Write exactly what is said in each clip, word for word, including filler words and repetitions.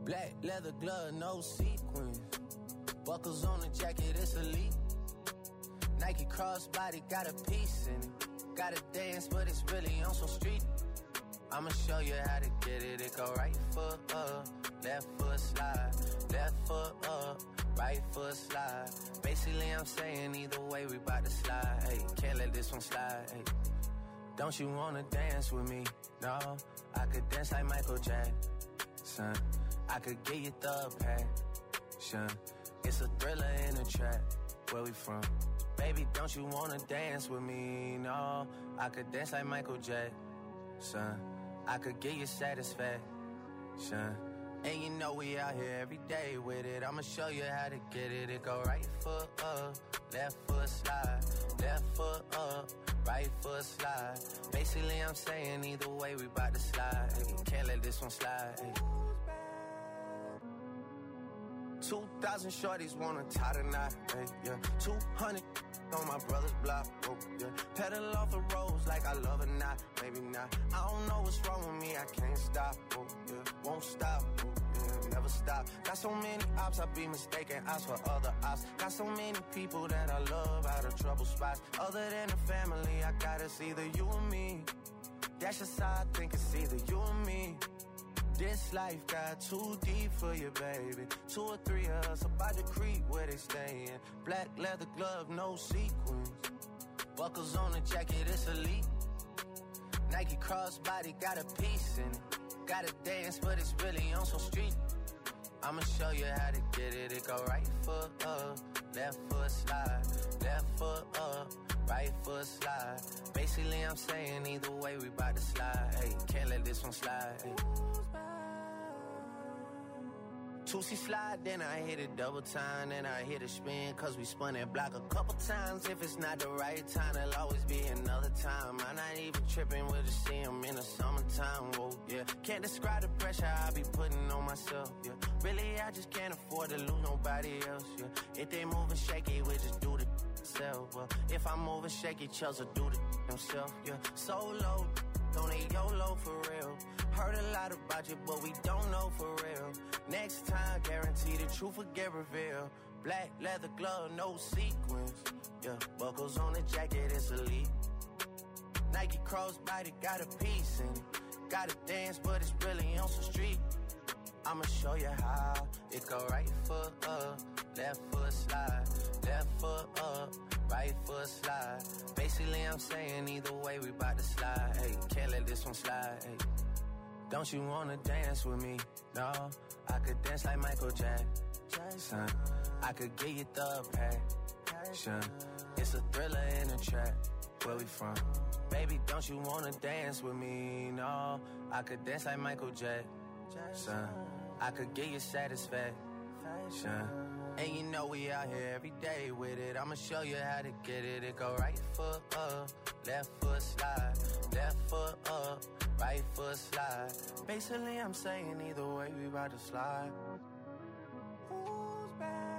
Black leather glove, no sequins. Buckles on the jacket, it's elite. Nike crossbody, got a piece in it. Gotta dance, but it's really on some street. I'ma show you how to get it. It go right foot up, left foot slide. Left foot up, right foot slide. Basically, I'm saying either way, we bout to slide. Hey, can't let this one slide. Hey. Don't you wanna dance with me? No, I could dance like Michael Jackson. I could get you the passion. It's a thriller in a trap. Where we from? Baby, don't you wanna dance with me? No, I could dance like Michael Jackson. I could get you satisfaction. And you know we out here every day with it. I'ma show you how to get it. It go right foot up, left foot slide. Left foot up, right foot slide. Basically, I'm saying either way, we bout to slide. Hey, can't let this one slide. Hey. Two thousand shorties wanna tie the knot. Hey, yeah. Two hundred on my brother's block. Oh, yeah. Pedal off the roads like I love it, not, maybe not. I don't know what's wrong with me, I can't stop. Oh, yeah. Won't stop. Oh, yeah. Never stop. Got so many ops, I be mistaken ops for other ops. Got so many people that I love out of trouble spots. Other than the family, I got it's either you or me. That's just how I think it's either you or me. This life got too deep for you, baby. Two or three of us about to creep where they stayin'. Black leather glove, no sequins. Buckles on the jacket, it's elite. Nike crossbody, got a piece in it. Gotta dance, but it's really on some street. I'ma show you how to get it. It go right foot up, left foot slide. Left foot up, right foot slide. Basically, I'm saying either way, we bout to slide. Hey, can't let this one slide. Hey. Two-C slide, then I hit it double time, then I hit a spin, cause we spun that block a couple times. If it's not the right time, there'll always be another time. I'm not even tripping, we'll just see them in the summertime, whoa, yeah. Can't describe the pressure I be putting on myself, yeah. Really, I just can't afford to lose nobody else, yeah. If they moving shaky, we just do the self, well. If I'm moving shaky, Chelsea do the himself, yeah. Solo, don't need YOLO for real. Heard a lot about you, but we don't know for real. Next time, guarantee the truth will get revealed. Black leather glove, no sequins. Yeah, buckles on the jacket, it's elite. Nike crossbody, got a piece in it. Gotta dance, but it's really on some street. I'ma show you how. It go right foot up, left foot slide. Left foot up, right foot slide. Basically, I'm saying either way, we bout to slide. Hey, can't let this one slide. Hey. Don't you wanna dance with me? No, I could dance like Michael Jackson. I could get you the passion. It's a thriller in a trap. Where we from? Baby, don't you wanna dance with me? No, I could dance like Michael Jackson. I could get you satisfaction. And you know we out here every day with it. I'ma show you how to get it. It go right foot up, left foot slide. Left foot up, right foot slide. Basically, I'm saying either way, we about to slide. Who's back?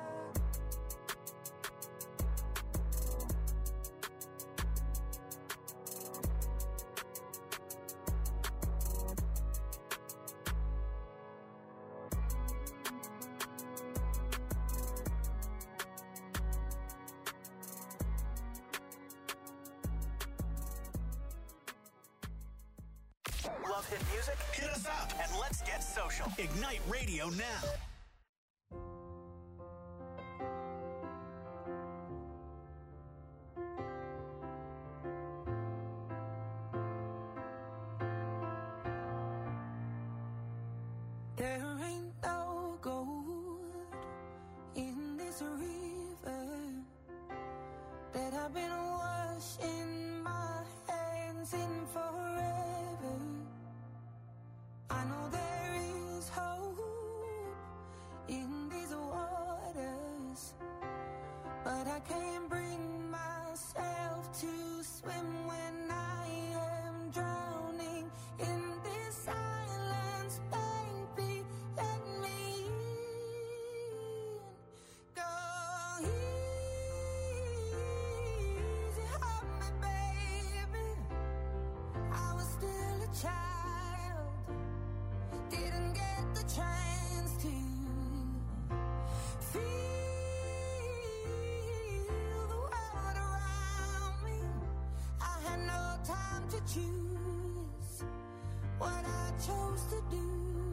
Love hit music? Hit us up and let's get social. Ignite Radio now. There ain't no gold in this river that I've been washing my hands in forever. I know there is hope in these waters, but I can't bring myself to swim when I am drowning in this silence. Baby, let me in. Go easy on me, baby. I was still a child, didn't get the chance choose what I chose to do.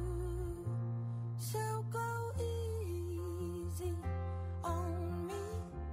So go easy on me.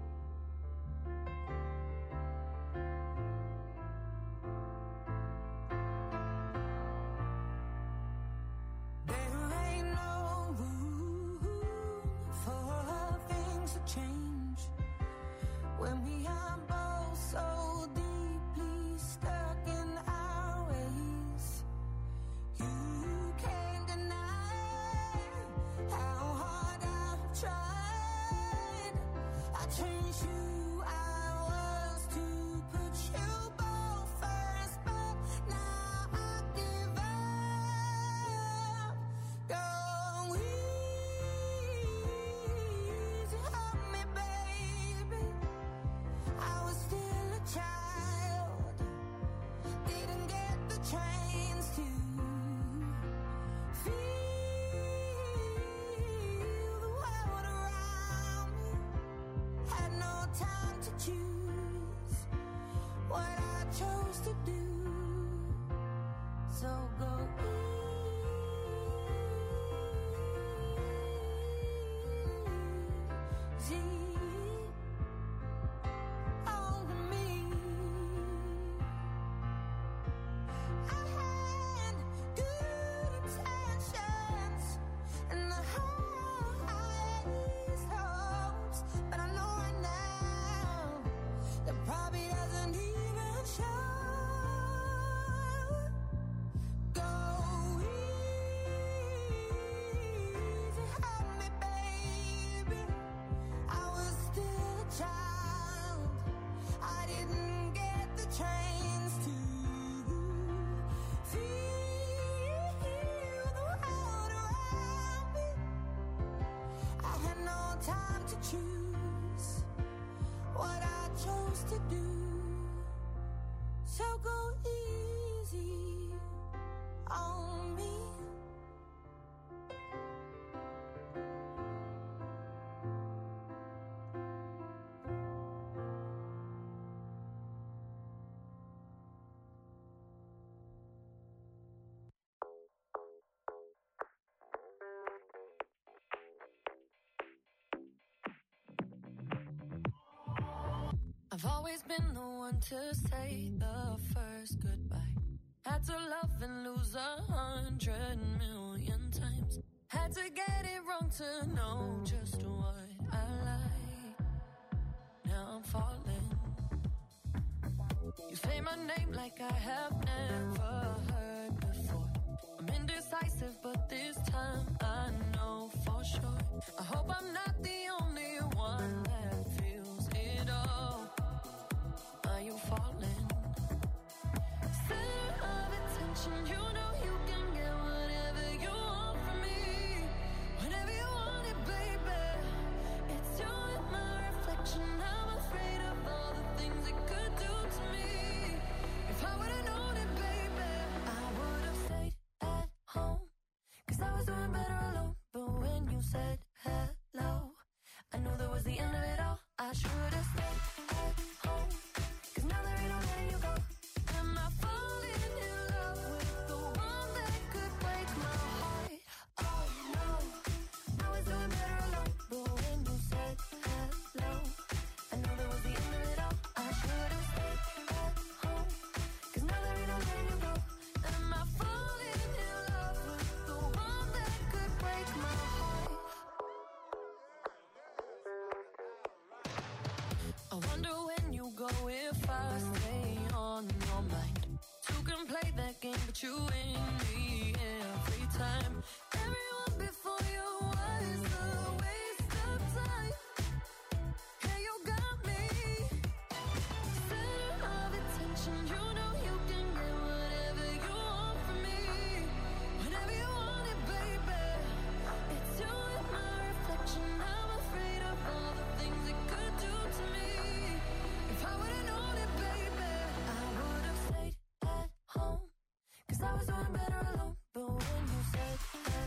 There ain't no room for things to change when we are both so deeply stuck in our ways. You can't deny how hard I've tried. I changed who I was to put you both first, but now I give up. Go easy on me, baby. I was still a child, didn't get the chance to feel the world around me. Had no time to choose what I chose to do. So go easy on me. I had good intentions and the highest hopes, but I know right now that probably doesn't even show. Go easy on me, baby. I was still a child, I didn't get the chance to feel the world around me. I had no time to choose what I chose to do. So go easy on me. I've always been the one to say the first goodbye. Had to love and lose a hundred million times. Had to get it wrong to know just what I like. Now I'm falling. You say my name like I have never heard before. I'm indecisive, but this time I know for sure. I hope I'm not the only one that feels it all. Are you falling? Center of attention, you know you can get whatever you want from me. Whenever you want it, baby. It's you and my reflection. I'm afraid of all the things it could do to me. If I would've known it, baby, I would've stayed at home. Cause I was doing better alone. But when you said hello, I knew that was the end of it all. I should've stayed at home. Cause now there ain't no letting you go. Am I falling in love with the one that could break my heart? Oh no, I was doing better alone. But when you said hello, I knew that was the end of it all. I should've stayed at home. Cause now there ain't no letting you go. Am I falling in love with the one that could break my heart? I wonder when you go if I stay on your mind. Two can play that game, but you win me every time. Everyone before you was a waste of time. Yeah, you got me. Center of attention, you know you can get whatever you want from me. Whenever you want it, baby. It's you and my reflection. I'm afraid of all the things it could do to me. If I would've known it, baby, I would've stayed at home. Cause I was doing better alone. But when you said hello,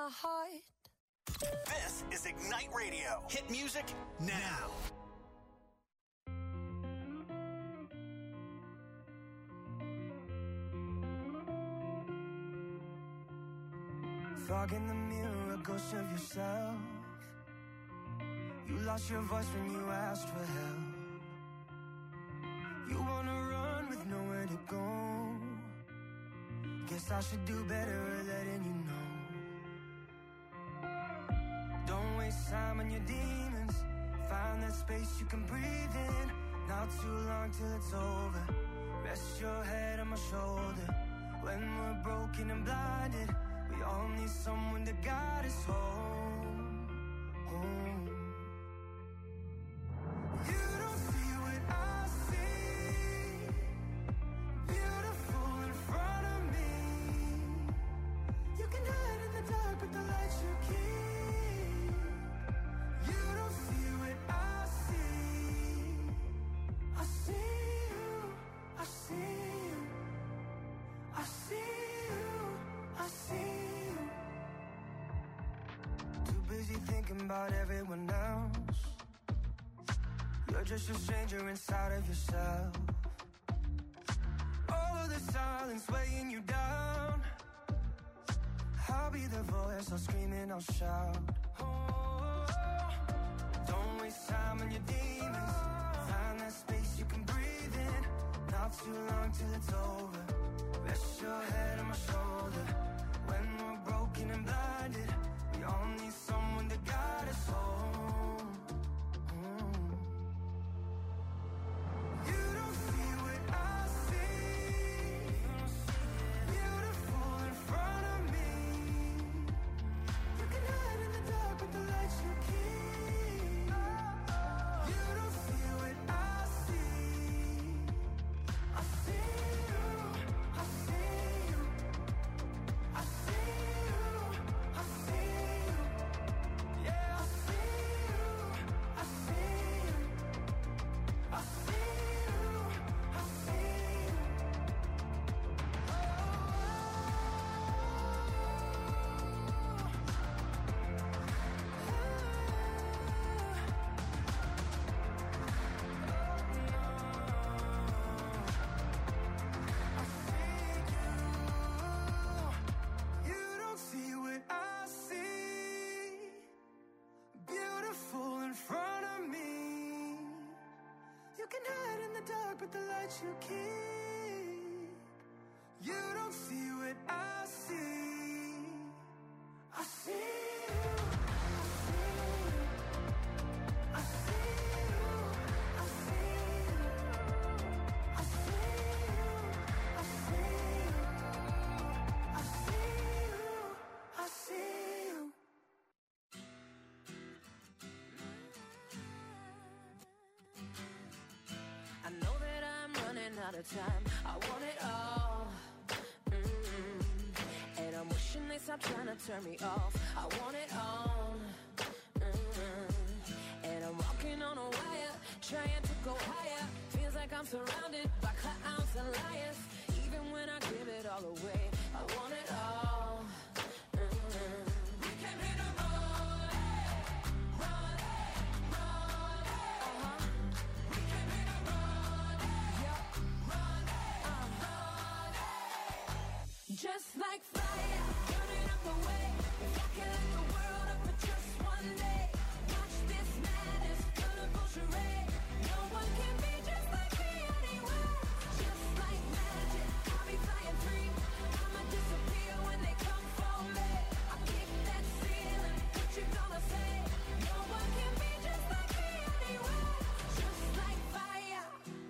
heart. This is Ignite Radio. Hit music now. Fog in the mirror, a ghost of yourself. You lost your voice when you asked for help. You wanna run with nowhere to go. Guess I should do better at letting you know. Don't waste time on your demons. Find that space you can breathe in. Not too long till it's over. Rest your head on my shoulder. When we're broken and blinded, we all need someone to guide us home, home. You don't see what I see. Beautiful in front of me. You can hide in the dark, but the light you keep. You don't see what I see. I see you, I see you, I see you, I see you. Too busy thinking about everyone else. You're just a stranger inside of yourself. All of the silence weighing you down. I'll be the voice, I'll scream and I'll shout. Oh, don't waste time on your demons. Find that space you can breathe in. Not too long till it's over. Rest your head on my shoulder. When we're broken and blinded, we all need someone to guide us home. Mm. You don't see what I see. Beautiful in front of me. You can hide in the dark, but the light you keep. You don't see what I see. I see you, I see you, I see you, I see you. Yeah, I see you, I see you, I see you, I see you. You don't see what I see. Beautiful in front of me. You can hide in the dark, but the light you keep. You don't see what I see. I see you. I see you. I see you. I see you. I see you. I see you. I see you. I know that I'm running out of time. I want it all. Mm. And I'm wishing they stop trying to turn me off. I want it all. Mm. And I'm walking on a wire, trying to go higher. Feels like I'm surrounded by clowns and liars. Even when I give it all away, I want it all. Mm. We came here to run, run, run. Uh-huh. We came here to run, yeah, run, uh-huh. Just like fire, burning up the way. If I can light the world up for just one day. Watch this madness, colorful charade. No one can be just like me anywhere. Just like magic, I'll be flying free. I'ma disappear when they come for me. I kick that ceiling, what you gonna say? No one can be just like me anywhere. Just like fire.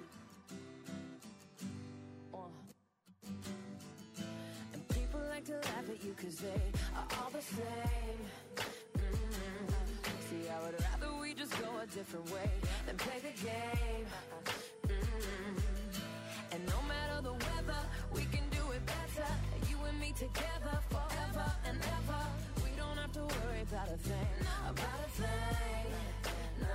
Uh. And people like to laugh at you cause they are all the same. Mm. See, I would rather we just go a different way than play the game. Mm. And no matter the weather, we can do it better. You and me together forever and ever. We don't have to worry about a thing, about a thing. No.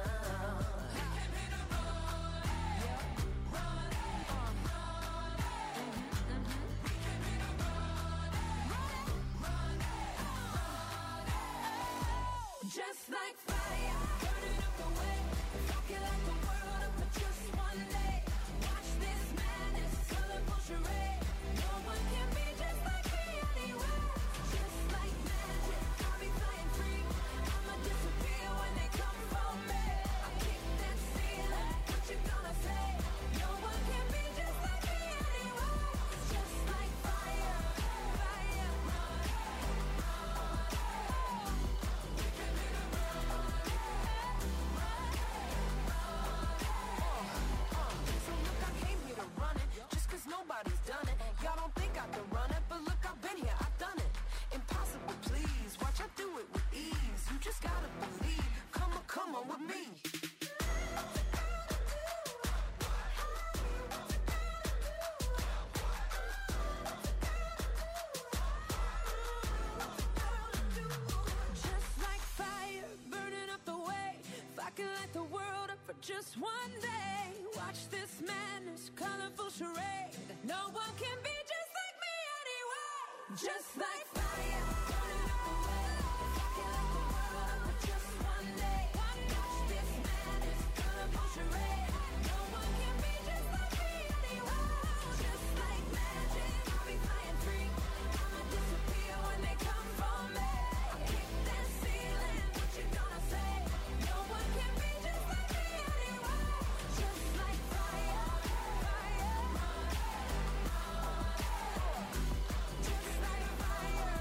Just one day, watch this madness, colorful charade. No one can be just like me anyway. Just like fire, burning up the world, rocking like the world. But just one day, watch this madness, colorful charade. No one can be just like me anyway. Just like magic, I'll be flying free. I'ma disappear when they come for me. I kick that ceiling, what you gonna say? No one can be just like me anyway. Just like fire, fire. Just like fire.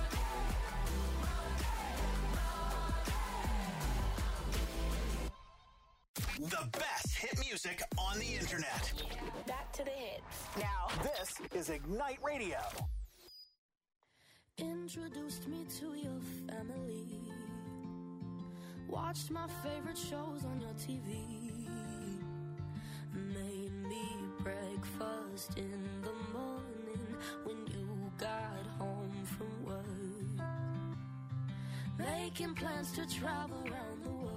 The best hit music on the internet. Back to the hits. Now, this is Ignite Radio. Introduced me to your family. Watched my favorite shows on your T V. Made me breakfast in the morning when you got home from work. Making plans to travel around the world.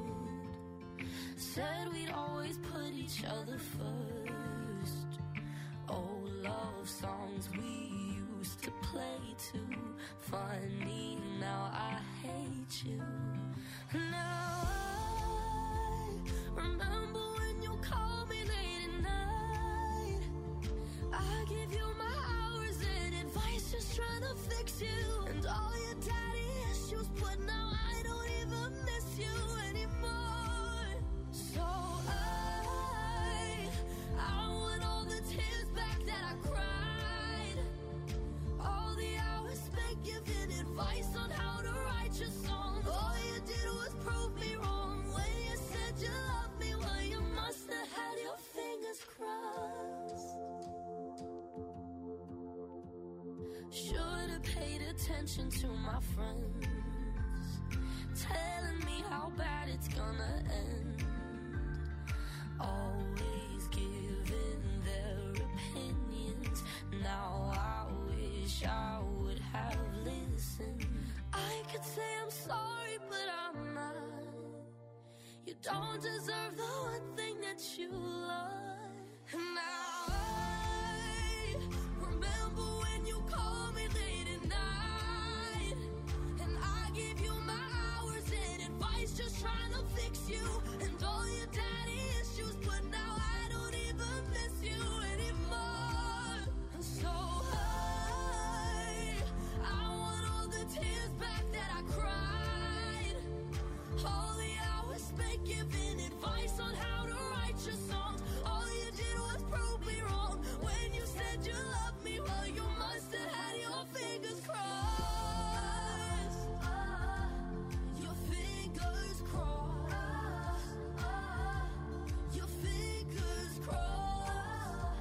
Said we'd always put each other first. Old love songs we used to play too. Funny, now I hate you. Now I remember when you called me late at night. I give you my hours and advice, just trying to fix you. And all your daddy issues, but now I don't even miss you anymore. So I, I want all the tears back that I cried. All the hours spent giving advice on how to write your songs. All you did was prove me wrong. When you said you loved me, well, you must have had your fingers crossed. Should have paid attention to my friends, telling me how bad it's gonna end. Always giving their opinions. Now I wish I would have listened. I could say I'm sorry, but I'm not. You don't deserve the one thing that you love. And now I remember when you called me late at night. And I gave you my hours and advice, just trying to fix you. And all your daddy issues, but now I don't even miss you anymore. And so I, I want all the tears back that I cried. All the hours spent giving advice on how to write your songs. All you did was prove me wrong. When you said you loved me, well, you must have had your fingers crossed. Your fingers crossed. Your fingers crossed.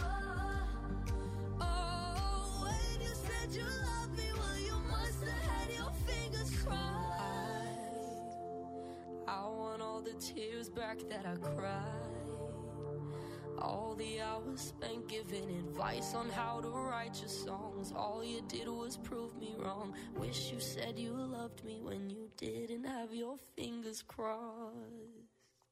Oh, when you said you loved me, well, you must have had your fingers crossed. I want all the tears back that I cried. All the hours spent giving advice on how to write your songs. All you did was prove me wrong. Wish you said you loved me when you didn't have your fingers crossed.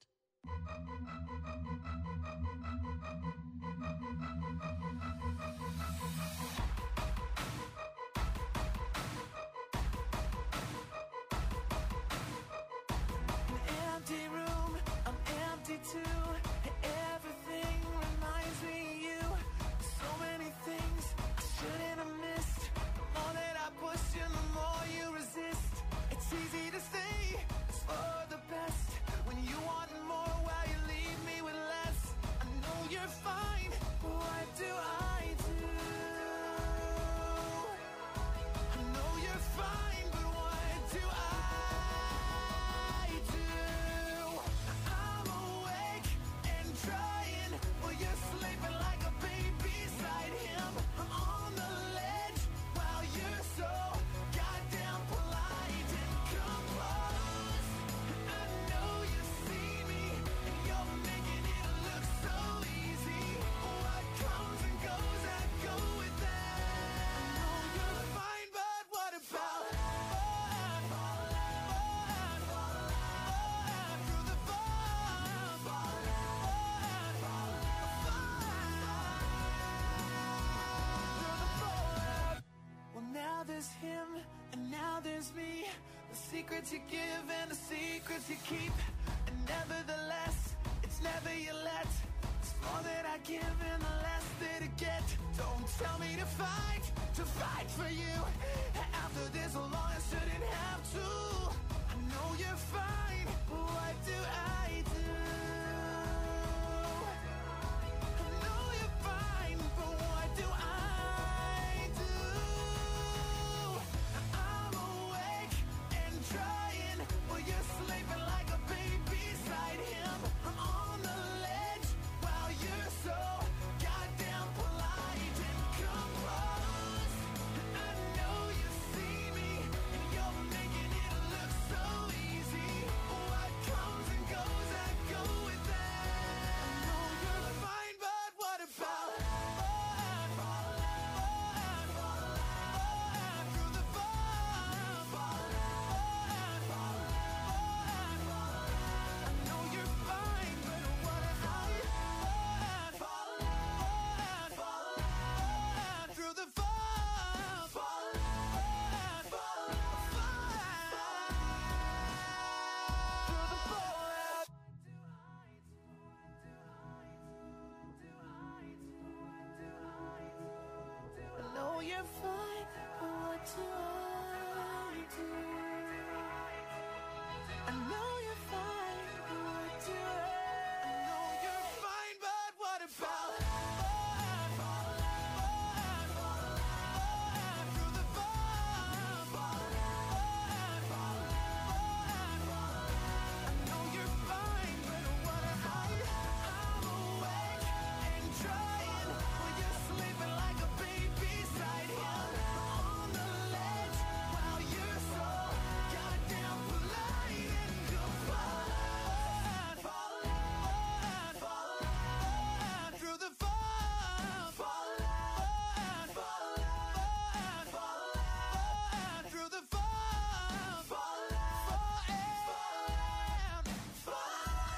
An empty room, I'm empty too. Everything reminds me of you. So many things I shouldn't have missed. The more that I push you, the more you resist. It's easy to say it's for the best when you want more while you leave me with less. I know you're fine, but what do I do? I know you're fine, but what do I do? I'm awake and trying while you're sleeping like a baby beside him. I'm on the ledge while you're so goddamn polite and composed. I know you see me and you're making it look so easy. there's him, and now there's me. The secrets you give and the secrets you keep. And nevertheless, it's never you let. It's more that I give and the less that I get. Don't tell me to fight, to fight for you. After this long, I shouldn't have to. I know you're fine, but what do I do? I know you're fine, but what do I do? I'm awake and trying, while you're sleeping like a baby beside him. I'm on the ledge while you're so goddamn polite and composed. I know you see me, and you're making it look so easy. What comes and goes, I go with that. I know you're fine, but what about fun? Fun, fun, fun, through the fun, fun, fun, fun, fun. I know you're fine, but what about fun? Fun, fun, fun, through the fun, fun, fun, fun, through the fun. I know you're fine, but what do I do? I know you're fine, but what do I? I know you're fine, but what about fun? Fun, fun, fun, through the fun, fun, fun, fun, fun. I know you're fine, but what about I'm awake and trying, while you're sleeping like a baby beside him. On the ledge while you're so goddamn polite and composed. Fall, fall, fall, through the fall, fall, fall, fall, fall, through the fall, fall, fall, fall.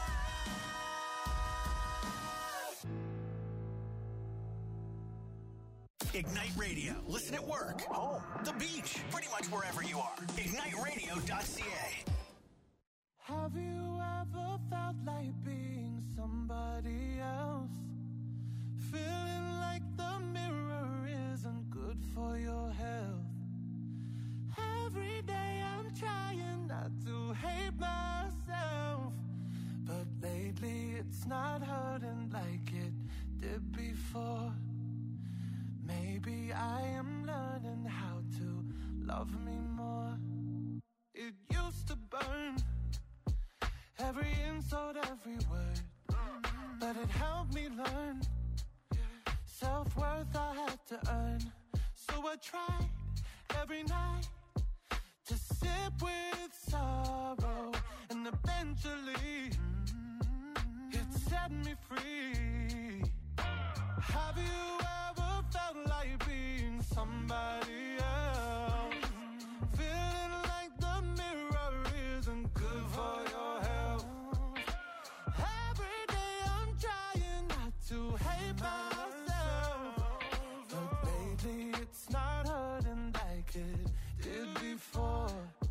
Ignite Radio. Listen at work, home, the beach, pretty much wherever you are. ignite radio dot c a. Have you ever felt like being somebody else? Feeling like the mirror isn't good for your health. Every day I'm trying not to hate myself, but lately it's not hurting like it did before. Maybe I am learning how to love me more. It used to burn, every insult, every word, but it helped me learn self-worth I had to earn. So I tried every night to sip with sorrow, and eventually it set me free. Have you ever felt like being somebody else? Feeling like the mirror isn't good for your health. Every day I'm trying not to hate myself, but lately it's not hurting like it did before.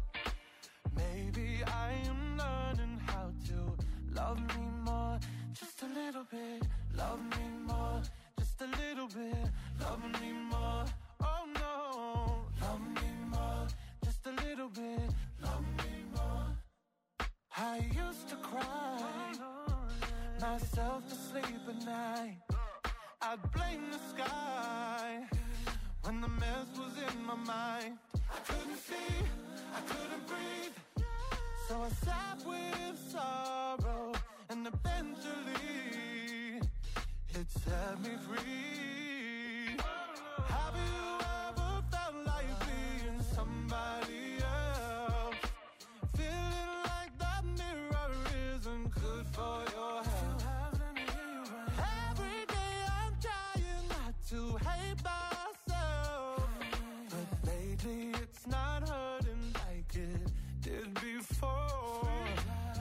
Maybe I am learning how to love me more, just a little bit. Love me more, just a little bit. Love me more, oh no. Love me more, just a little bit. Love me more. I used to cry myself to sleep at night. I'd blame the sky when the mess was in my mind. I couldn't see, I couldn't breathe, so I sat with sorrow, and eventually it set me free. Have you ever felt like being somebody else? Feeling like that mirror isn't good for your health. Every day I'm trying not to hate myself, but lately it's not hurting like it did before.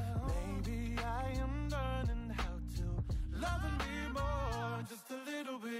Maybe I am learning how to love me more, just a little bit.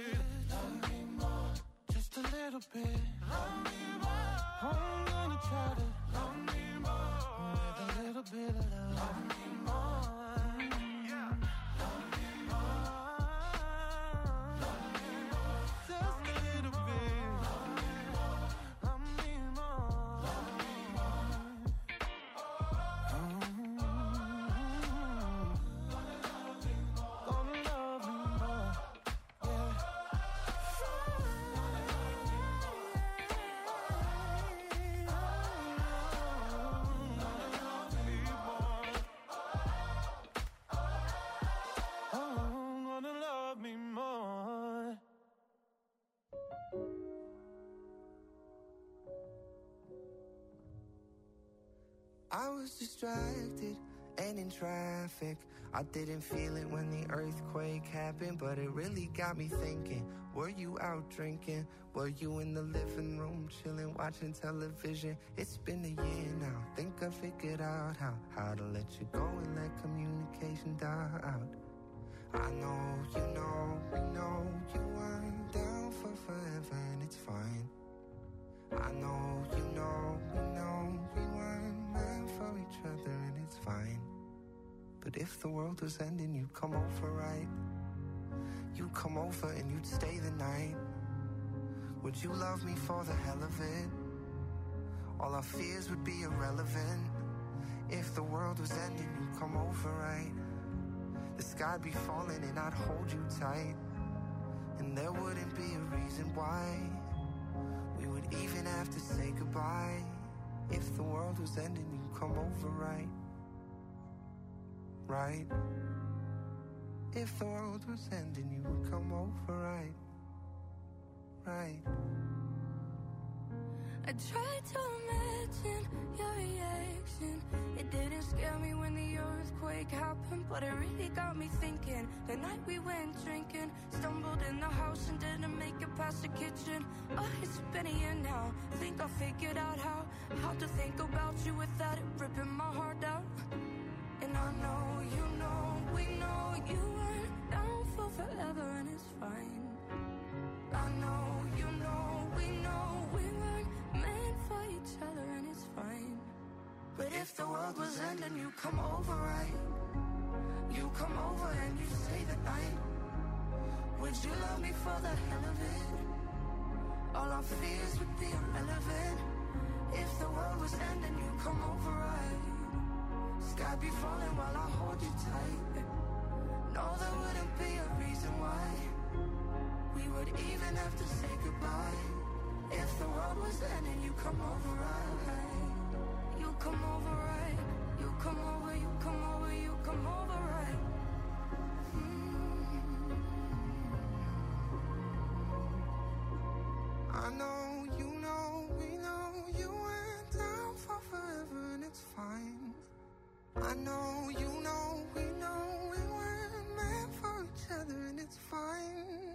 was distracted and in traffic. I didn't feel it when the earthquake happened, but it really got me thinking. Were you out drinking? Were you in the living room chilling, watching television? It's been a year now. Think I figured out how how to let you go and let communication die out. I know, you know, we know you weren't down for forever, and it's fine. I know, you know, we know we weren't meant for each other, and it's fine. But if the world was ending, you'd come over, right? You'd come over and you'd stay the night. Would you love me for the hell of it? All our fears would be irrelevant. If the world was ending, you'd come over, right? The sky'd be falling and I'd hold you tight. And there wouldn't be a reason why we would even have to say goodbye. If the world was ending, you'd come over, right? Right? If the world was ending, you would come over, right? Right? I tried to imagine your reaction. It didn't scare me when the earthquake happened, but it really got me thinking. The night we went drinking, stumbled in the house and didn't make it past the kitchen. Oh, it's been a year now. Think I figured out how How to think about you without it ripping my heart out. And I know, you know, we know you weren't down for forever, and it's fine. I know, you know, we know we weren't meant for each other, and it's fine. But if the world was ending, you come over, right? You come over and you stay the night. Would you love me for the hell of it? All our fears would be irrelevant. If the world was ending, you come over, right? Sky be falling while I hold you tight. No, there wouldn't be a reason why we would even have to say goodbye. If the world was ending, you come over, right? You come over, right? You come over, you come over, you come over, right? Mm. I know, you know, we know you went down for forever, and it's fine. I know, you know, we know we weren't meant for each other, and it's fine.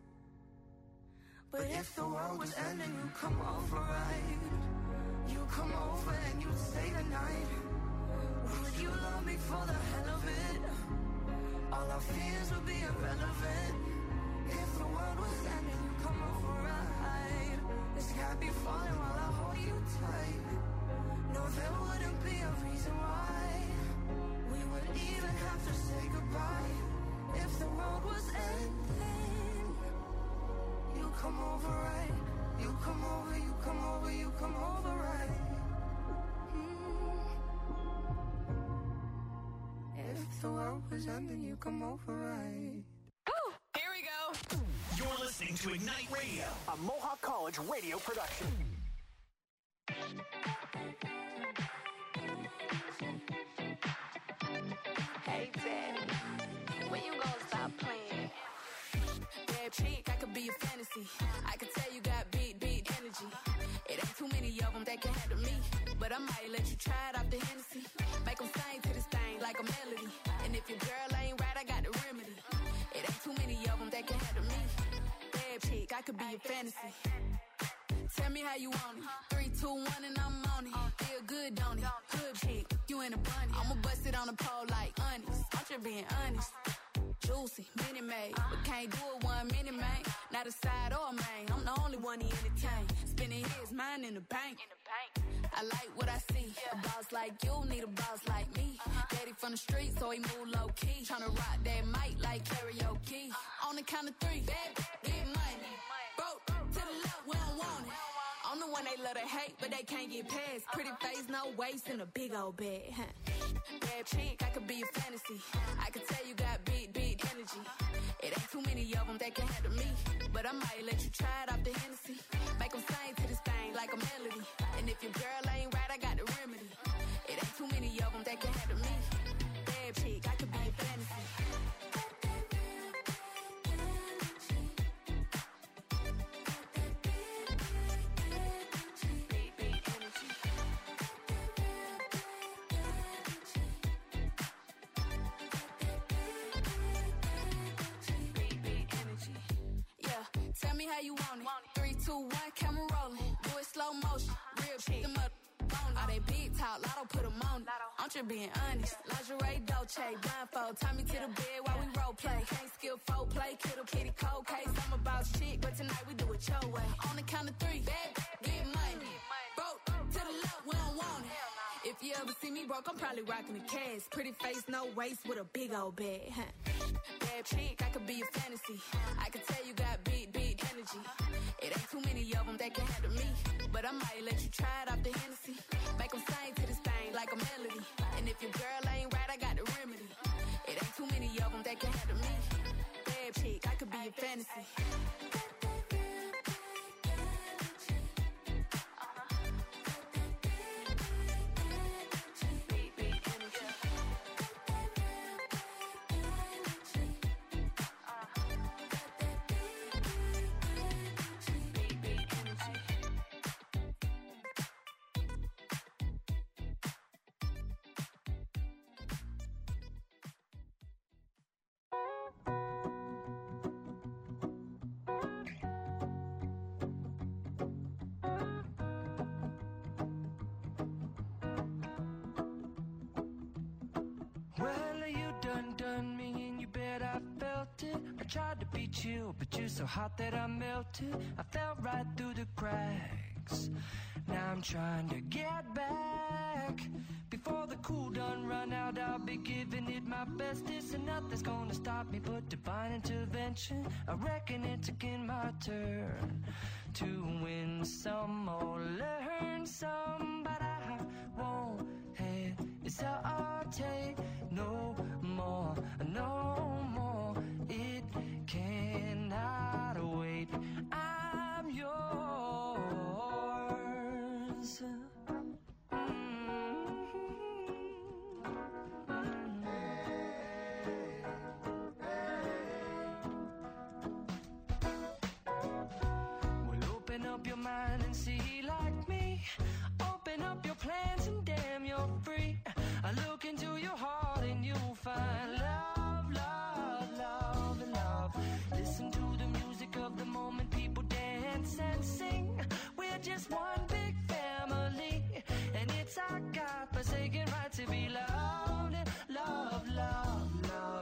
But if the world was ending, you come over, right? You come over and you stay the night. Would you love me for the hell of it? All our fears would be irrelevant. If the world was ending, you come over, right? The sky be falling while I hold you tight. No, there wouldn't be a reason why we would even have to say goodbye. If the world was ending, you come over, right? You come over, you come over, you come over, right? Mm. If the world was ending, you come over, right? Oh, here we go. You're listening to Ignite Radio, a Mohawk College radio production. Hey, Daddy, when you gonna stop playing? Bad chick, I could be a fantasy. I could tell you got big, big energy. It ain't too many of them that can handle me, but I might let you try it off the Hennessy. Make them sing to this thing like a melody. And if your girl ain't right, I got the remedy. It ain't too many of them that can handle me. Bad chick, I could be a fantasy. Tell me how you want it. Three, two, one, and I'm on it. Feel good, don't it? Hood chick, you in a bunny. I'ma bust it on the pole like honest. I'm just being honest. Juicy, mini made, but can't do it one minute, man. Not a side or a main. I'm the only one he entertain. Spending his mind in the bank. I like what I see. A boss like you need a boss like me. Daddy from the street, so he move low key. Tryna rock that mic like karaoke. On the count of three, bad, get money. Broke to the left, we don't want it. I'm the one they love to hate, but they can't get past. Pretty face, no waist, and a big old bag. Bad chick, I could be a fantasy. I could tell you got big, big energy. It ain't too many of them that can handle me, but I might let you try it off the Hennessy. Make them sing to this thing like a melody. And if your girl ain't right, I got the remedy. It ain't too many of them that can handle me. Bad chick, I could be a fantasy. Big, big energy. Tell me how you want it. Three, two, one, camera rolling. Do it slow motion. Real shit. Them up. All they big talk, Lotto put them on it. I'm just being honest. Lingerie, Dolce, blindfold. Tie me to the bed while we role play. Can't skill folk play, kiddo, kitty, cold case. I'm about shit, but tonight we do it your way. On the count of three, bad, get money. Broke to the left, we don't want it. If you ever see me broke, I'm probably rocking a cash. Pretty face, no waist, with a big old bag. Bad chick, I could be a fantasy. I could tell you got big, big energy. It ain't too many of them that can handle me. But I might let you try it off the Hennessy. Make them sing to this thing like a melody. And if your girl ain't right, I got the remedy. It ain't too many of them that can handle me. Bad chick, I could be a fantasy. Tried to be chill, but you're so hot that I melted. I fell right through the cracks. Now I'm trying to get back. Before the cool done run out, I'll be giving it my best. This and nothing's gonna stop me but divine intervention. I reckon it's again my turn to win some or learn some, but I won't hesitate no more, no more. It cannot wait. I'm yours. Well, open up your mind and see like me. Open up your plans and damn, you're free. I look into your heart and you'll find love, love, love, and love. Listen to the music of the moment, people dance and sing. We're just one big family, and it's our God-forsaken right to be loved and love, love, love,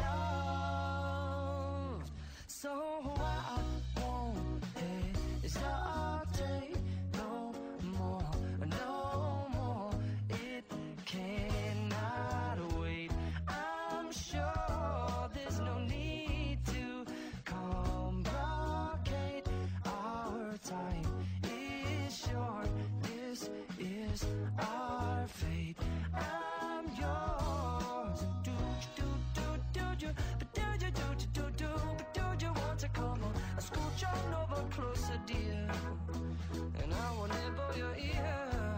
love. So I won't hesitate no more, no more. It cannot wait. I'm sure there's no need to complicate. Our time is short. This is our fate. I'm yours. Do do do do do, but do you do do do, but do you want to come on? I scooch on over closer, dear, and I will nibble your ear.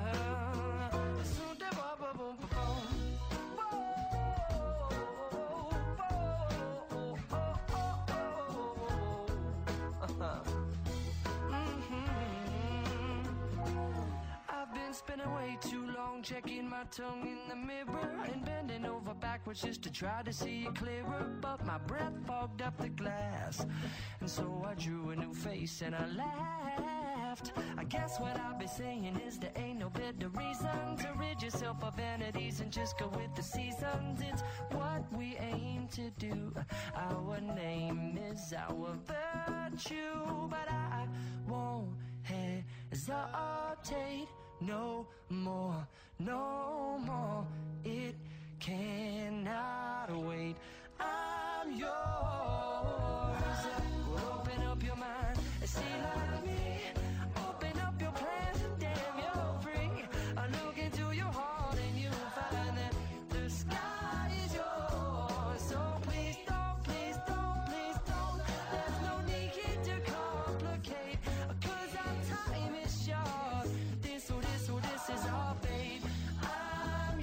Spending way too long checking my tongue in the mirror and bending over backwards just to try to see it clearer, but my breath fogged up the glass, and so I drew a new face and I laughed. I guess what I'll be saying is there ain't no better reason to rid yourself of vanities and just go with the seasons. It's what we aim to do. Our name is our virtue, but I won't hesitate no more, no more. It cannot wait. I'm yours. Open up your mind and see like me. Open up your plans and damn, you're free. I look into your heart and you'll find that the sky is yours. So please don't, please don't, please don't. There's no need to complicate, 'cause our time is short. This or this or this is our fate. I'm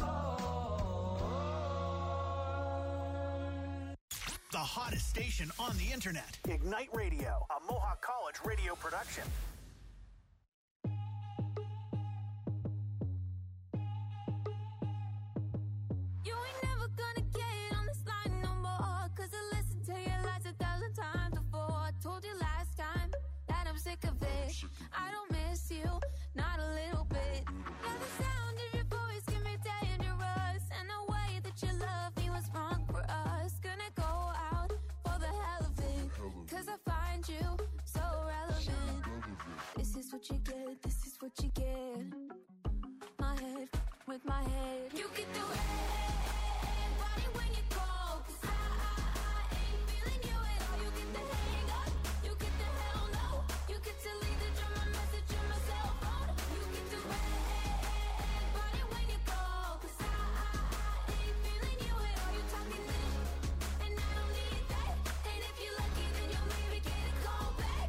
yours. The hottest station on the internet. Ignite Radio, a Mohawk College radio production. You ain't never gonna get on this line no more, 'cause I listened to your lies a thousand times before. I told you last it. I don't miss you, not a little bit. Yeah, the sound of your voice can be dangerous, and the way that you love me was wrong for us. Gonna go out for the hell of it, cause I find you so relevant. This is what you get, this is what you get. My head with my head. You get the red body when you call, cause I, I, I ain't feeling you at all. You get the hang up, you get the hell no. You get to leave the drum, my message in my cell phone. You get the red body when you call, cause I, I, I ain't feeling you at all. You talking this, and I don't need that. And if you're lucky, then you'll maybe get a call back.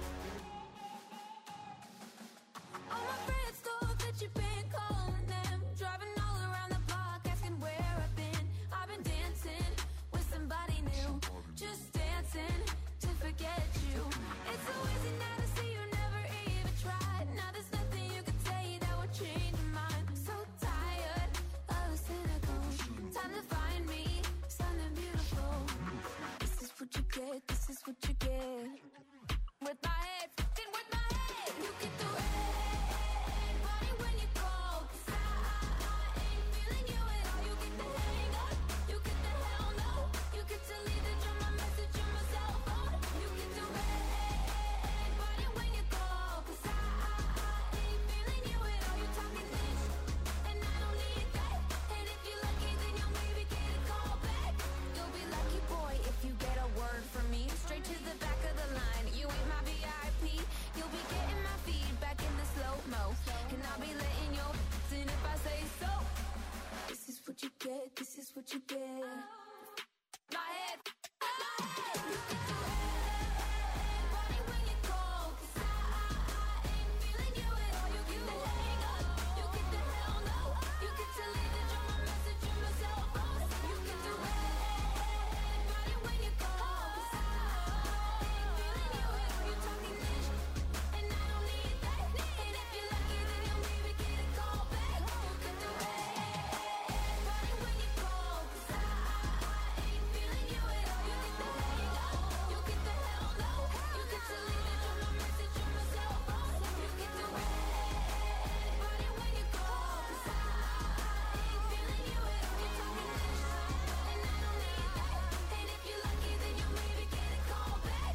All my friends thought that you've been calling them, driving all around the block, asking where I've been. I've been dancing with somebody new, just dancing to forget you. It's so easy now to see you never even tried. Now there's nothing you can say that would change your mind. I'm so tired of the cynical. Time to find me something beautiful. This is what you get, this is what you get. With my head, fucking with my head. You get the red body when you call, cause I, I, I ain't feeling you at all. You get the hang up, you get the hell no. You get to leave the drum, my message in my cell phone. You get the red body when you call, cause I, I, I ain't feeling you at all. You talking this, and I don't need that. And if you're lucky, then you'll maybe get a call back. You'll be lucky, boy, if you get a word from me. Straight to the back of the line, you ain't my V I P. You'll be getting my feedback in the slow-mo, and I'll be letting your in if I say so. This is what you get, this is what you get. My head, my head. You get the red body when you call, cause I, I, I ain't feeling you at all. You get the hang up, you get the hell no. You get to leave the drum, my message in my cell phone. You get the red body when you call, cause I, I ain't feeling you at all. You talking this, and I don't need that. And if you're lucky, then you'll maybe get a call back. You get the red body when you call, cause I, I ain't feeling you at all. You get the hang up, you get the hell no. You get to leave the drum, my message in my cell phone. You get the red body when you call, cause I, I ain't feeling you at all. You talking this, and I don't need that. And if you're lucky, then you'll maybe get a call back.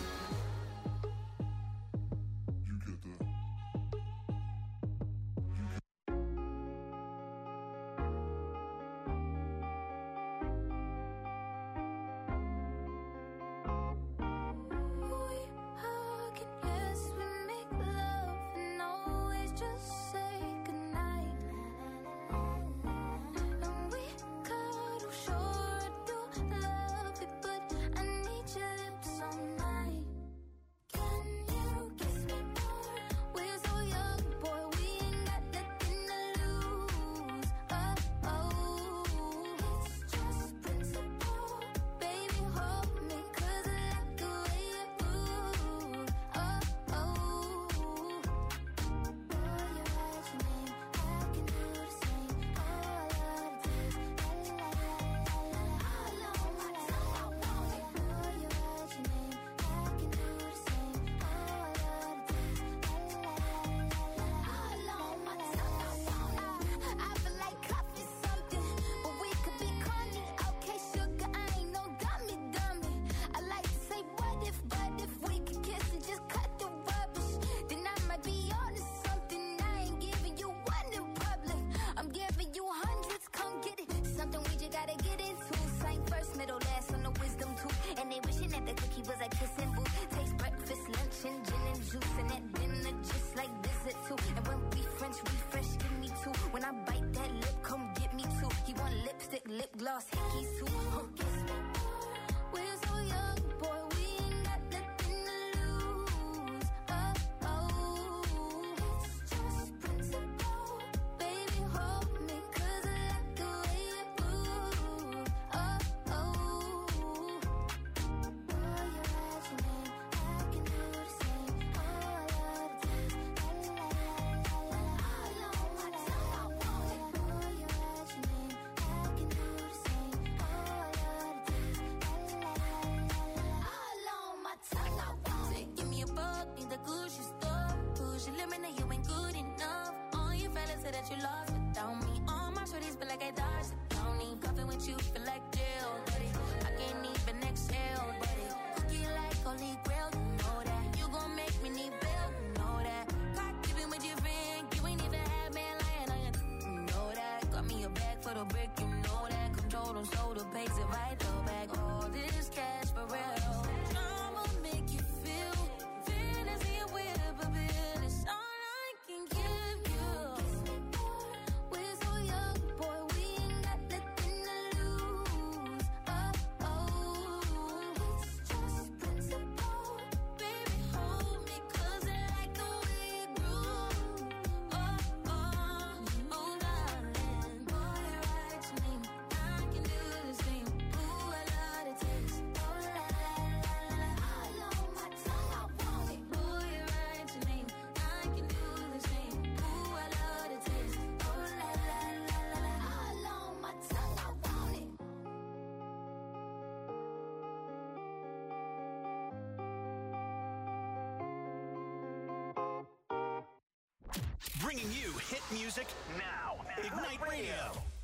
You get that. We hug and yes, we make love and always just say goodnight. And we cuddle, sure I do love it, but I need your lips all night. Can you kiss me more? We're so young, boy, we ain't got nothing to lose. Oh, oh, it's just principle. Baby, hold me, cause I like the way you move. Oh, oh. Boy, you write your name, I can do the same. Oh, I love to dance. La, la, la, la, la, la. All on my tongue, I want it. Boy, you write your name, I can do the same. Oh, I love to dance. La, la, la, la, la, la. All on my tongue, I want it. I feel like coffee something, but we could be corny. Okay, sugar, I ain't no dummy, dummy. I like to say what if, but if we could kiss and just cut the rubbish, then I might be onto something. I ain't giving you one in public, I'm giving you hundreds, come get it. Something we just gotta get into. Same first, middle, last on the wisdom tooth. And they wishing that the cookie was a kissing booth. Taste breakfast, lunch, and gin and juice. And at dinner, just like dessert too. And when we French refresh, give me two. When I bite that lip, come get me two. He want lipstick, lip gloss, hickeys too. Oh, kiss me more. We're so young, boy, we ain't got nothing to lose. Oh, oh, it's just principle. Baby, hold me, cause I like the way you move. Oh, oh. Boy, you write your name, I can do the same. Oh, I love to dance. La, la, la, la, la, la. All on my tongue, I want it. Boy, you write your name, I can do the same. Oh, I love say that you lost without me. All my shorties feel like I dodged the county. Cuffing with you feel like jail, buddy. I can't even exhale, buddy. Hook you like holy grail, you know that. You gon' make me need bail, you know that. Caught keeping with your friend, you ain't even had man lying on you, you know that. Got me a bag for the brick, you know that. Control them, so the pace if I throw back all this cash for real. I'ma make you feel fantasy and whip a bit. It's all I can give you. We're so young, boy, we ain't got nothing to lose. Oh, oh, it's just principle. Baby, hold me, 'cause I like the way you groove. Oh, oh, oh, darling, boy, right to me. I can do this thing. Ooh, I love the taste. Oh, la, la, la, la, la. All on my tongue, I want it. Boy, you're right to me. I can do this thing. Ooh, I love the taste. Oh, la, la, la, la, la. All on my tongue, I want it. Bringing you hit music now. Ignite Radio.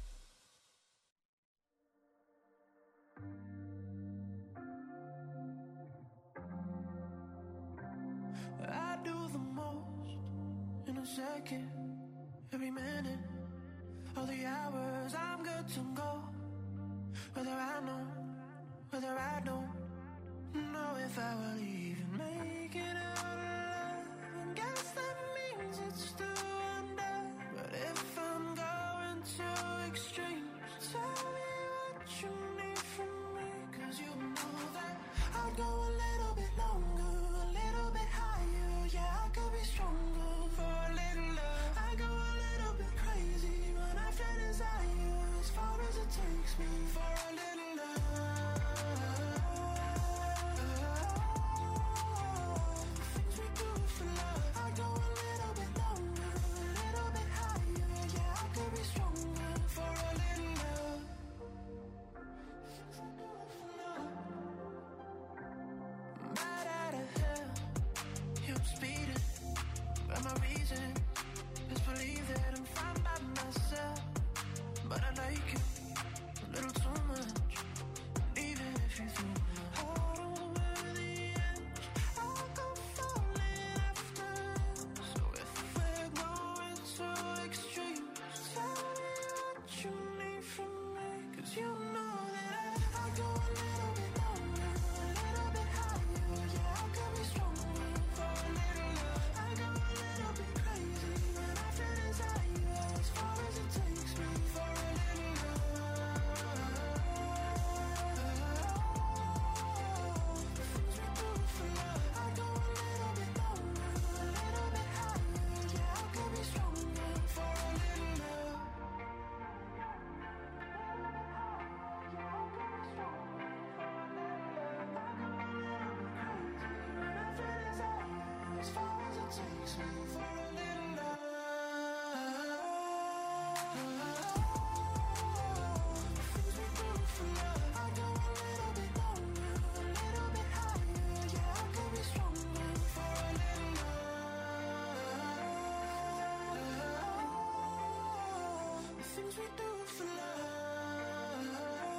I do the most in a second, every minute, all the hours I'm good to go. Whether I know, whether I don't know if I will even make it out alive. And guess that means it's still under. But if I'm going to extremes, tell me what you need from me. 'Cause you know that I'll go a little bit longer, a little bit higher. Yeah, I could be stronger for a little love. I go a little bit crazy when I feel desire, as far as it takes me for a little love. Things we do for love. I go a little bit longer, a little bit higher. Yeah, I could be stronger for a little love. Things we do for love. Right out of hell, I'm speeding, but my reason is believe that I'm fine by myself. But I like you a little too much. And even if you threw my heart over the edge, I'll go falling after. So if we're going to extremes, tell me what you need from me. 'Cause you know that I go a little bit longer, a little bit higher. Yeah, I could be stronger for a little love. I go a little bit crazy when I feel desire, as far as it takes me for a little love. Things we do for love. I go a little bit longer, a little bit higher. Yeah, I could be stronger for a little love. As far as it takes me for a little love. Things we do for love. I go a little bit longer, a little bit higher. Yeah, I could be stronger for a little love. The things we do for love.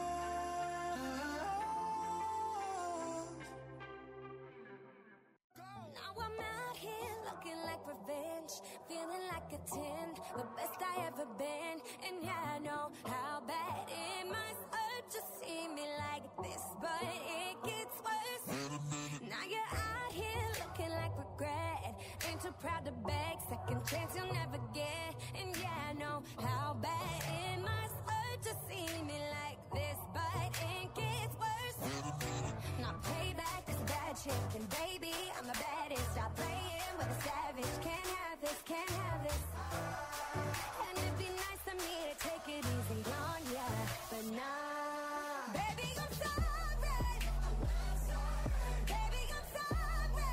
Now I'm out here looking like revenge, feeling like a ten, the best I ever been. And yeah, I know how bad it must hurt to see me like this, but it gets worse. Now you're out here looking like regret, ain't too proud to beg, second chance you'll never get. And yeah, I know how bad it must hurt to see me like this, but it gets worse. Now payback is bad shit, and baby, I'm the baddest. Stop playing with a savage. Can't have this, can't have this. And it'd be nice of me to take it easy on ya, but nah. Baby, I'm sorry. Baby, I'm sorry.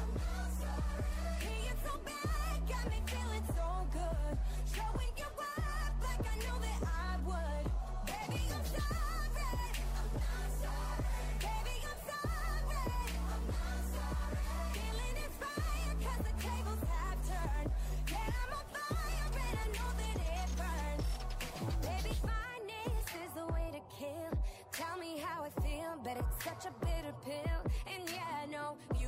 Being so bad got me feeling so good. Showing you up like I know that I would. Baby, I'm sorry. Baby, I'm sorry. Feeling inspired 'cause the tables have turned. Yeah,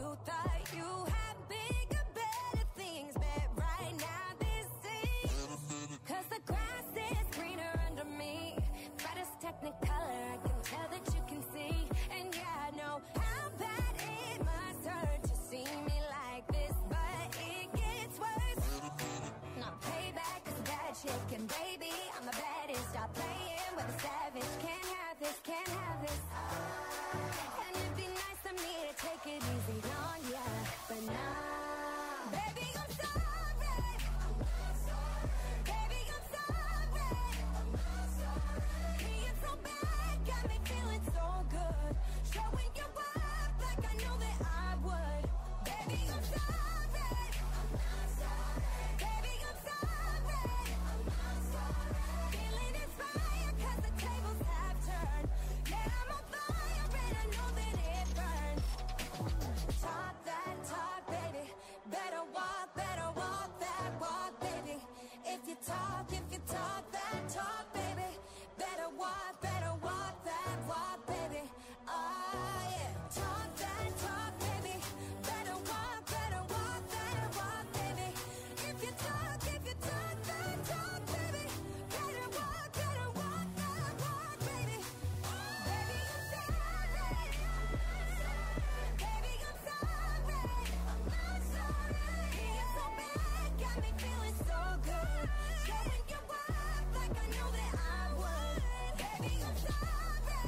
thought you had bigger, better things, but right now this is. Cause the grass is greener under me. Brightest technicolor, I can tell that you can see. And yeah, I know how bad it must hurt to see me like this, but it gets worse. Now payback is bad chicken, baby. I'm the baddest. Stop playing with a savage. Can't have this, can't have this. And it'd be nice of me to take it easy on ya, but nah. Baby, I'm sorry. Baby, I'm sorry. Being so bad got me feeling so good. Showing you up like I know that I would. Baby, I'm sorry. Baby, I'm sorry. Feeling inspired 'cause the tables have turned. Yeah, I'm on fire and I know that it burns. Talk that talk, baby. Better walk, better walk that walk, baby. If you talk, if you talk that talk, baby. Better walk, better walk that walk, baby. Oh yeah. Talk that talk, baby. Better walk, better walk that walk, baby. If you talk, if you talk that talk, baby. Better walk, better walk that walk, baby. Baby, I'm sorry. Baby, I'm sorry. I'm sorry. Being so bad got me feeling so good. Showing you up like I know that I would. Baby, I'm sorry.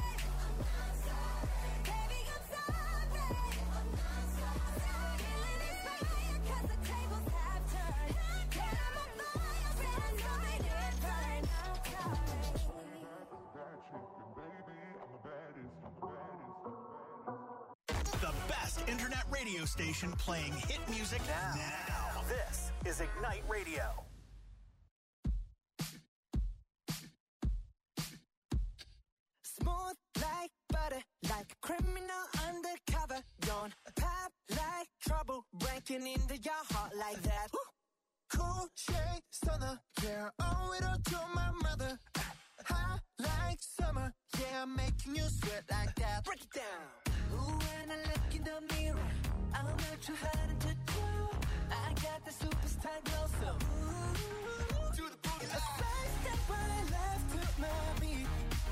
Baby, I'm sorry. Feeling inspired 'cause the tables have turned. Yeah, I'm on fire and I know that it burns. The best internet radio station playing hit music now. now. This is Ignite Radio. Smooth like butter, like a criminal undercover. Don't pop like trouble, breaking into your heart like that. Woo! Cool shade stunner, yeah, owe it all to my mother. Hot like summer, yeah, I'm making you sweat like that. Break it down. Ooh, when I look in the mirror, I'm not too hard to do. I got the superstar glow, so ooh, to the boogie line. A side step right left to my beat.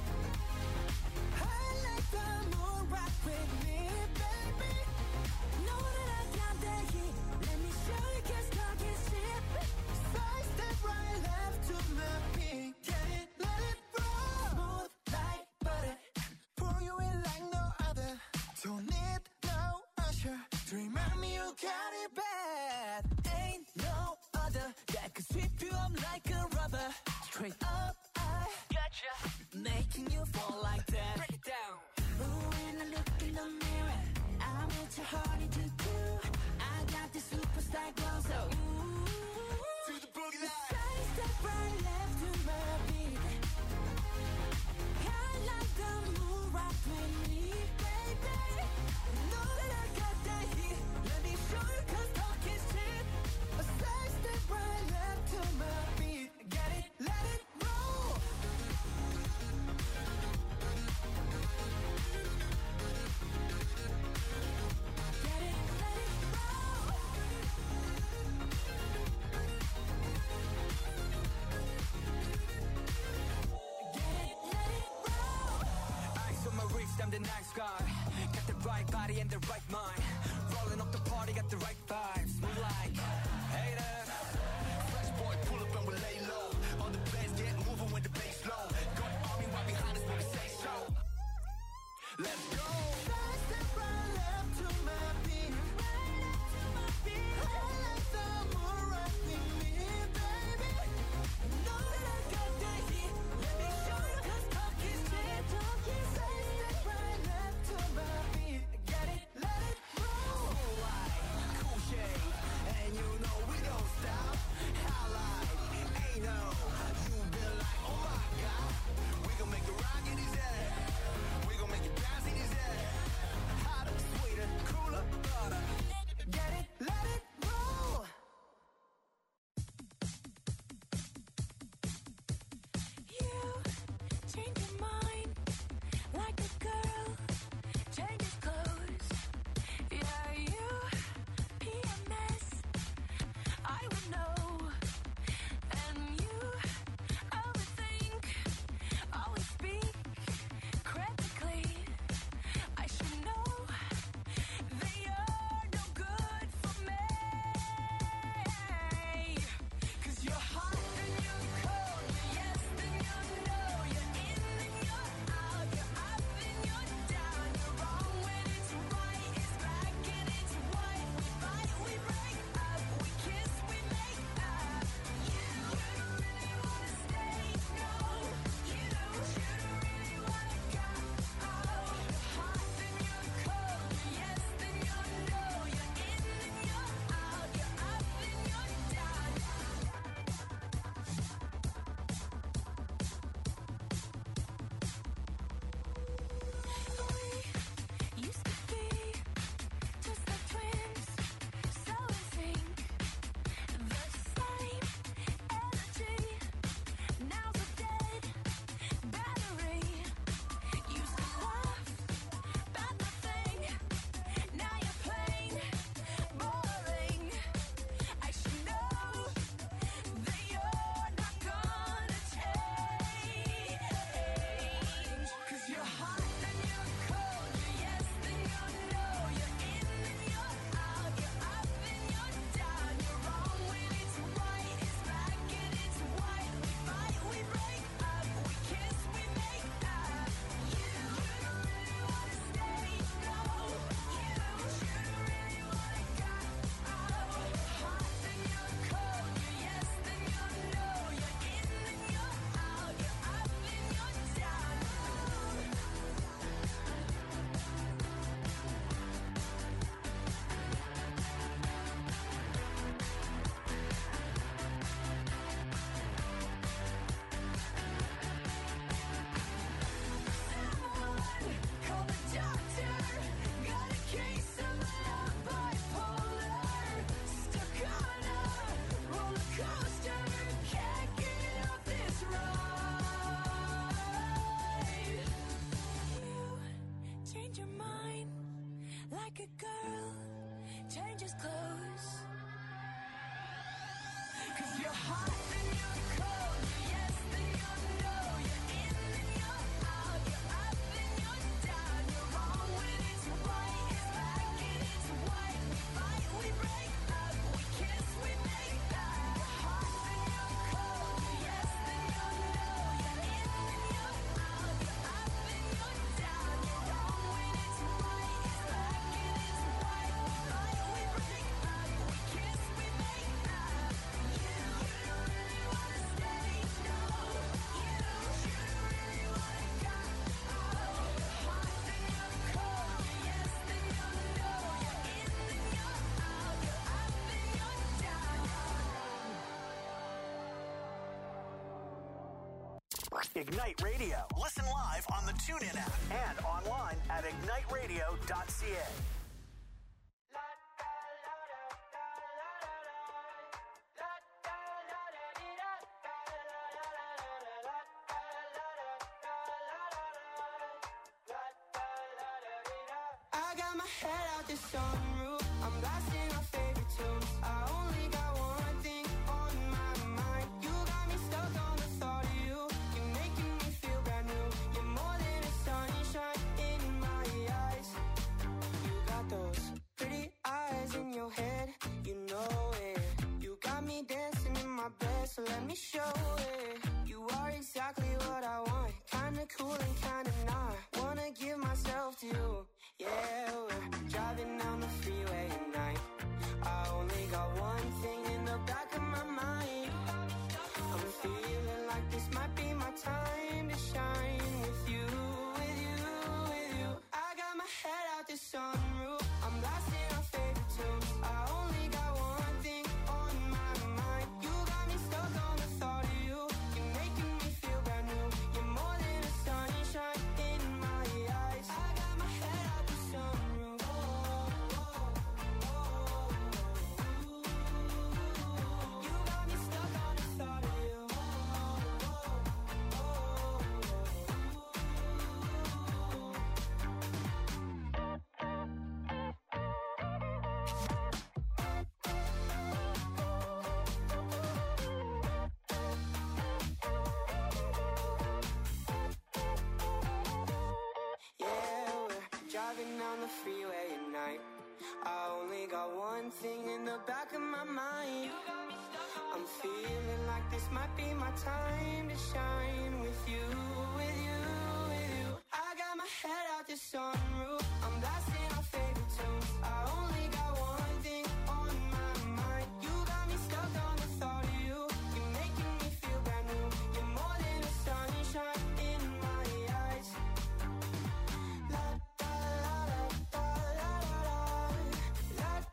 I like the moon rock with me, baby. Know that I got that heat. Let me show you 'cause talk is cheap. Side step right left to my beat. Get it, let it roll. Smooth like butter. Pour you in like no other. Don't need no usher to remind me you got it bad. Ain't no other that could sweep you up like a rubber. Straight up, I gotcha. Making you fall like that. Break it down. Ooh, when I look in the mirror, I'm what your heart to do. I got the superstar glow, so ooh, to the boogie line. Side step right left to my beat. I like the moon rock with me, baby. Know that I got that heat. Let me show you 'cause talk is cheap. A side step right left to my beat. Get it, let it roll. Get it, let it roll. Get it, let it roll. Eyes on my wrist, I'm the nice guy. Got the right body and the right mind. Rolling up the party, got the right vibes. Move like haters. Fresh boy, pull up and we lay low. All the players get moving with the bass low. Got army right behind us when we say so. Let's go. Side step right left to my beat. Right up to my beat. I like the moon rock with me, baby. Know that I got that heat. Let me show you 'cause talk is cheap. Talk is side step right left to my beat. Get it, let it roll. like a girl changes clothes. Cause you're hot and you're cold, you're yes and you're no, you're in and you're out, you're up and you're down, you're wrong when it's right, it's black and it's white, we fight, we break up, we kiss, we make up. You're hot and you're cold, you're yes and you're no, you're in and you're out, you're up and you're down, you're wrong when it's right, it's black and it's white, we fight, we break up, we kiss, we make up. You, you don't really wanna stay, no. You, you don't really wanna go. Oh, you're hot and you're cold, you're yes and you're no, you're in and you're out, you're up and you're down. Ignite Radio. Listen live on the TuneIn app and online at ignite radio dot c a. I got my head out the sunroof. I'm blasting our favorite tunes. I only got one thing on my mind. You got me stuck on the thought of you. You're making me feel brand new. You're more than a sunshine in my eyes. You got those pretty eyes in your head. You know it. You got me dancing in my bed, so let me show it. You are exactly what I want. Kinda cool and kinda not. Wanna give myself to you. Yeah, we're driving down the freeway at night. I only got one thing in the back of my mind. I'm feeling like this might be my time to shine with you, with you, with you. I got my head out the sunroof. I'm blasting our favorite tunes. I only got one thing on my mind. You got me stuck on the thought of you. You're making me feel brand new. You're more than a sunshine in my eyes. I got my head out the sunroof. Oh, oh, oh, oh. You got me stuck on the thought of you. Oh, oh, yeah, we're driving down the freeway at night. I only got one thing in the back of my mind. I'm feeling like this might be my time to shine with you, with you, with you. I got my head out the sunroof. I'm blasting